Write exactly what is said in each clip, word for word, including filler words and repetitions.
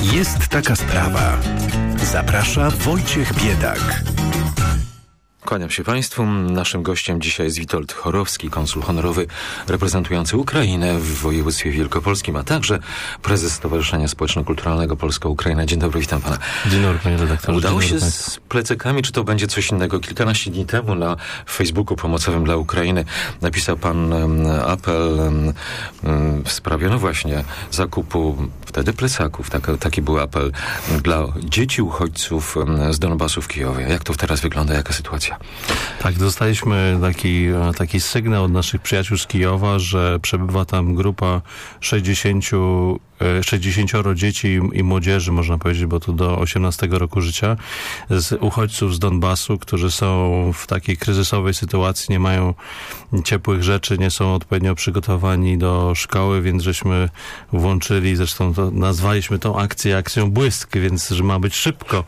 Jest taka sprawa. Zaprasza Wojciech Biedak. Kłaniam się Państwu. Naszym gościem dzisiaj jest Witold Chorowski, konsul honorowy reprezentujący Ukrainę w województwie wielkopolskim, a także prezes Stowarzyszenia Społeczno-Kulturalnego Polska-Ukraina. Dzień dobry, witam Pana. Dzień dobry, panie redaktorze. Udało Dzień się dobry, z plecakami, czy to będzie coś innego? Kilkanaście dni temu na Facebooku pomocowym dla Ukrainy napisał Pan um, apel um, w sprawie, no właśnie, zakupu wtedy plecaków. Tak, taki był apel dla dzieci uchodźców um, z Donbasu w Kijowie. Jak to teraz wygląda? Jaka sytuacja? Tak, dostaliśmy taki, taki sygnał od naszych przyjaciół z Kijowa, że przebywa tam grupa sześćdziesięciu sześćdziesięcioro dzieci i młodzieży, można powiedzieć, bo tu do osiemnastego roku życia, z uchodźców z Donbasu, którzy są w takiej kryzysowej sytuacji, nie mają ciepłych rzeczy, nie są odpowiednio przygotowani do szkoły, więc żeśmy włączyli, zresztą to nazwaliśmy tą akcję akcją Błysk, więc że ma być szybko.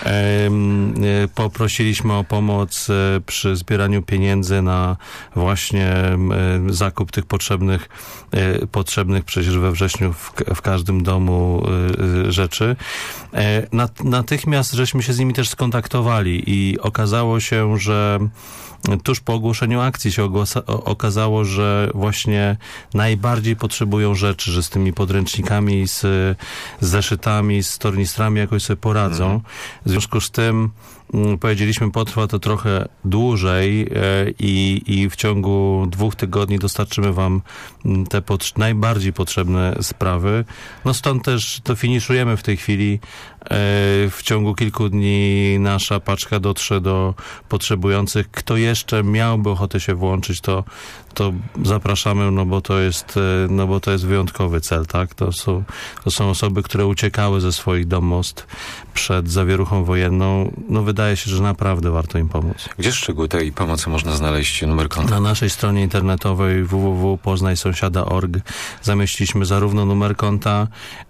Poprosiliśmy o pomoc przy zbieraniu pieniędzy na właśnie zakup tych potrzebnych, potrzebnych przecież we wrześniu w w każdym domu y, rzeczy. E, nat, natychmiast żeśmy się z nimi też skontaktowali i okazało się, że tuż po ogłoszeniu akcji się ogłasa, o, okazało, że właśnie najbardziej potrzebują rzeczy, że z tymi podręcznikami, z, z zeszytami, z tornistrami jakoś sobie poradzą. Mhm. W związku z tym powiedzieliśmy, potrwa to trochę dłużej e, i, i w ciągu dwóch tygodni dostarczymy wam te pot- najbardziej potrzebne sprawy. No stąd też to finiszujemy w tej chwili. E, w ciągu kilku dni nasza paczka dotrze do potrzebujących. Kto jeszcze miałby ochotę się włączyć, to, to zapraszamy, no bo to jest, no bo to jest wyjątkowy cel, tak? To są, to są osoby, które uciekały ze swoich domostw przed zawieruchą wojenną. No wydaje się, że naprawdę warto im pomóc. Gdzie szczegóły tej pomocy można znaleźć? Numer konta? Na naszej stronie internetowej w w w kropka poznaj sąsiada kropka org zamieściliśmy zarówno numer konta,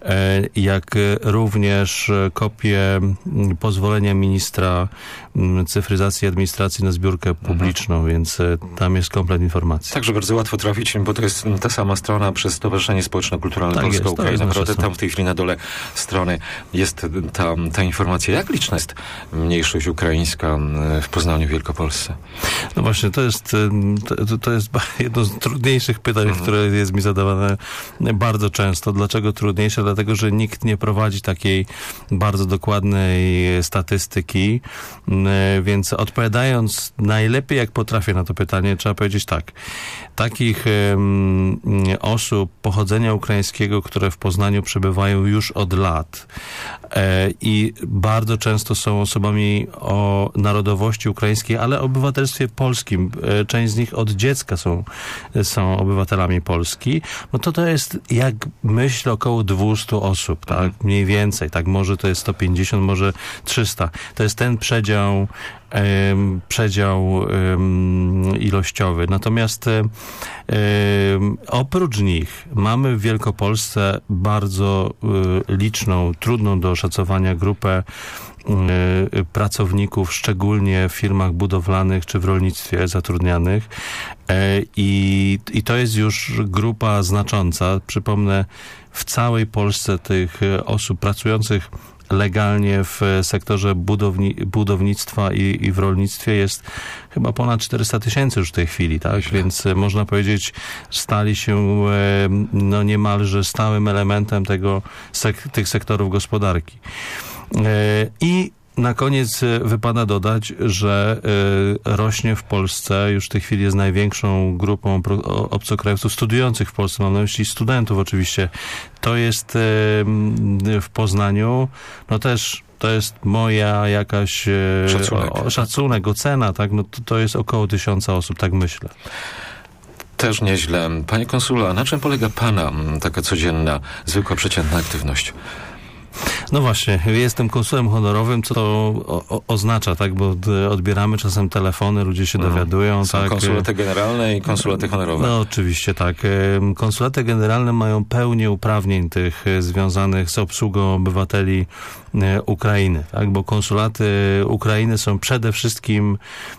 jak również kopię pozwolenia ministra cyfryzacji i administracji na zbiórkę publiczną, mhm. więc tam jest komplet informacji. Także bardzo łatwo trafić, bo to jest ta sama strona przez Stowarzyszenie Społeczno-Kulturalne tak Polska-Ukraina. Naprawdę tam w tej chwili na dole strony jest ta, ta informacja. Jak liczna jest mniejszość ukraińska w Poznaniu, w Wielkopolsce? No właśnie, to jest, to, to jest jedno z trudniejszych pytań, mhm. które jest mi zadawane bardzo często. Dlaczego trudniejsze? Dlatego, że nikt nie prowadzi takiej bardzo dokładnej statystyki, więc odpowiadając najlepiej jak potrafię na to pytanie, trzeba powiedzieć tak. Takich um, osób pochodzenia ukraińskiego, które w Poznaniu przebywają już od lat e, i bardzo często są osobami o narodowości ukraińskiej, ale o obywatelstwie polskim. E, część z nich od dziecka są, są obywatelami Polski. No to to jest, jak myślę, około dwieście osób, tak? Mniej więcej, tak? Może to jest sto pięćdziesiąt, może trzysta. To jest ten przedział Um, przedział um, ilościowy. Natomiast um, oprócz nich mamy w Wielkopolsce bardzo um, liczną, trudną do oszacowania grupę um, pracowników, szczególnie w firmach budowlanych czy w rolnictwie zatrudnianych. Um, i, I to jest już grupa znacząca. Przypomnę, w całej Polsce tych osób pracujących legalnie w sektorze budowni, budownictwa i, i w rolnictwie jest chyba ponad czterysta tysięcy już w tej chwili, tak? Myślę. Więc można powiedzieć, stali się no niemalże stałym elementem tego, sek, tych sektorów gospodarki. I na koniec wypada dodać, że y, rośnie w Polsce, już w tej chwili jest największą grupą pro, obcokrajowców studiujących w Polsce, mam na myśli studentów oczywiście. To jest y, w Poznaniu, no też to jest moja jakaś y, szacunek. O, szacunek, ocena, tak? No to, to jest około tysiąca osób, tak myślę. Też nieźle. Panie konsula, na czym polega Pana taka codzienna, zwykła, przeciętna aktywność? No właśnie, jestem konsulem honorowym, co to o, o, oznacza, tak, bo odbieramy czasem telefony, ludzie się mhm. dowiadują. Są tak. konsulaty generalne i konsulaty honorowe. No oczywiście, tak. Konsulaty generalne mają pełnię uprawnień tych związanych z obsługą obywateli Ukrainy, tak, bo konsulaty Ukrainy są przede wszystkim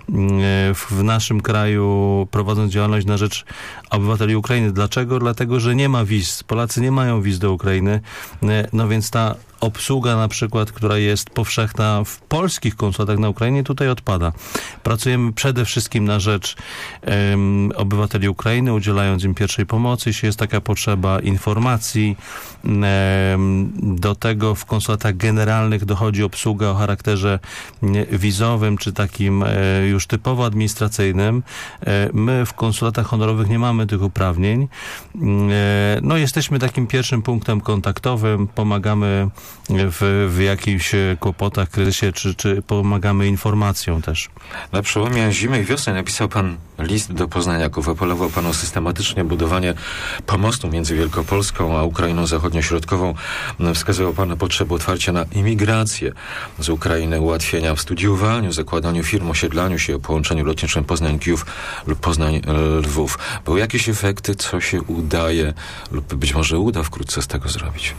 w naszym kraju prowadząc działalność na rzecz obywateli Ukrainy. Dlaczego? Dlatego, że nie ma wiz. Polacy nie mają wiz do Ukrainy, no więc ta obsługa na przykład, która jest powszechna w polskich konsulatach na Ukrainie, tutaj odpada. Pracujemy przede wszystkim na rzecz um, obywateli Ukrainy, udzielając im pierwszej pomocy, jeśli jest taka potrzeba, informacji. Um, do tego w konsulatach generalnych dochodzi obsługa o charakterze wizowym, czy takim e, już typowo administracyjnym. E, my w konsulatach honorowych nie mamy tych uprawnień. E, no jesteśmy takim pierwszym punktem kontaktowym, pomagamy w, w jakichś kłopotach, kryzysie, czy, czy pomagamy informacją też. Na przełomie zimy i wiosny napisał pan list do poznaniaków. Apelował pan o systematyczne budowanie pomostu między Wielkopolską a Ukrainą Zachodnio-Środkową. Wskazywał pan na potrzebę otwarcia na imigrację z Ukrainy, ułatwienia w studiowaniu, zakładaniu firm, osiedlaniu się, o połączeniu lotniczym Poznań-Kijów lub Poznań-Lwów. Były jakieś efekty, co się udaje lub być może uda wkrótce z tego zrobić?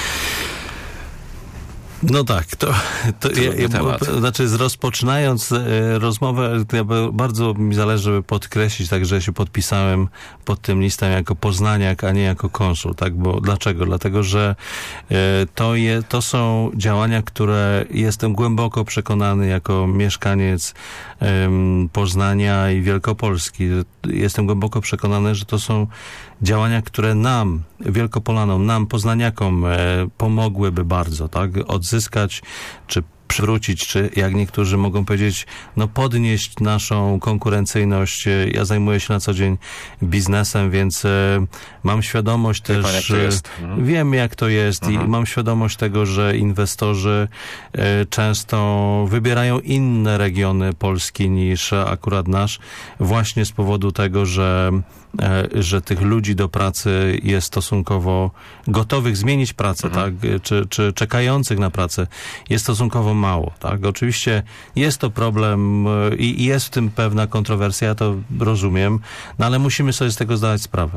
No tak, to, to ja, ja, znaczy rozpoczynając e, rozmowę, to ja, bardzo mi zależy, żeby podkreślić, tak, że się podpisałem pod tym listem jako poznaniak, a nie jako konsul, tak, bo dlaczego? Dlatego, że e, to, je, to są działania, które jestem głęboko przekonany jako mieszkaniec e, Poznania i Wielkopolski. Jestem głęboko przekonany, że to są działania, które nam, Wielkopolanom, nam, poznaniakom e, pomogłyby bardzo, tak, odzyskać, czy przywrócić, czy jak niektórzy mogą powiedzieć, no podnieść naszą konkurencyjność. Ja zajmuję się na co dzień biznesem, więc e, mam świadomość Wie też, pan, jak to jest. Mhm. wiem jak to jest mhm. i mam świadomość tego, że inwestorzy e, często wybierają inne regiony Polski niż akurat nasz, właśnie z powodu tego, że że tych ludzi do pracy jest stosunkowo gotowych zmienić pracę, mhm. tak, czy, czy czekających na pracę jest stosunkowo mało, tak. Oczywiście jest to problem i, i jest w tym pewna kontrowersja, ja to rozumiem, no ale musimy sobie z tego zdawać sprawę.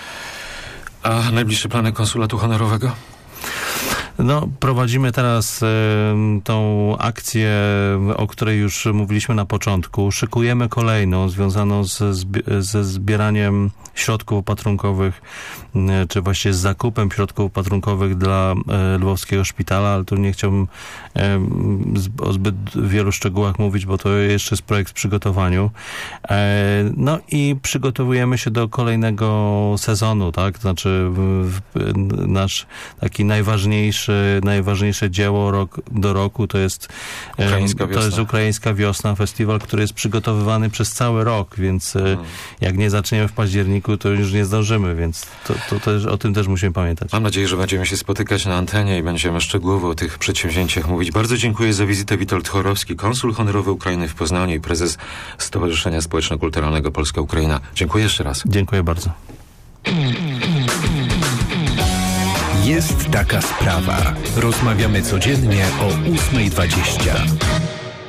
A najbliższe plany konsulatu honorowego? No, prowadzimy teraz y, tą akcję, o której już mówiliśmy na początku. Szykujemy kolejną, związaną z, zbi- ze zbieraniem środków opatrunkowych, y, czy właściwie z zakupem środków opatrunkowych dla y, Lwowskiego Szpitala, ale tu nie chciałbym y, z, o zbyt wielu szczegółach mówić, bo to jeszcze jest projekt w przygotowaniu. Y, no i przygotowujemy się do kolejnego sezonu, tak? To znaczy w, w, nasz taki najważniejszy najważniejsze dzieło rok do roku to jest Ukraińska to jest Ukraińska Wiosna, festiwal, który jest przygotowywany przez cały rok, więc hmm. jak nie zaczniemy w październiku, to już nie zdążymy, więc to, to też, o tym też musimy pamiętać. Mam nadzieję, że będziemy się spotykać na antenie i będziemy szczegółowo o tych przedsięwzięciach mówić. Bardzo dziękuję za wizytę. Witold Chorowski, konsul honorowy Ukrainy w Poznaniu i prezes Stowarzyszenia Społeczno-Kulturalnego Polska-Ukraina. Dziękuję jeszcze raz. Dziękuję bardzo. Jest taka sprawa. Rozmawiamy codziennie o ósma dwadzieścia.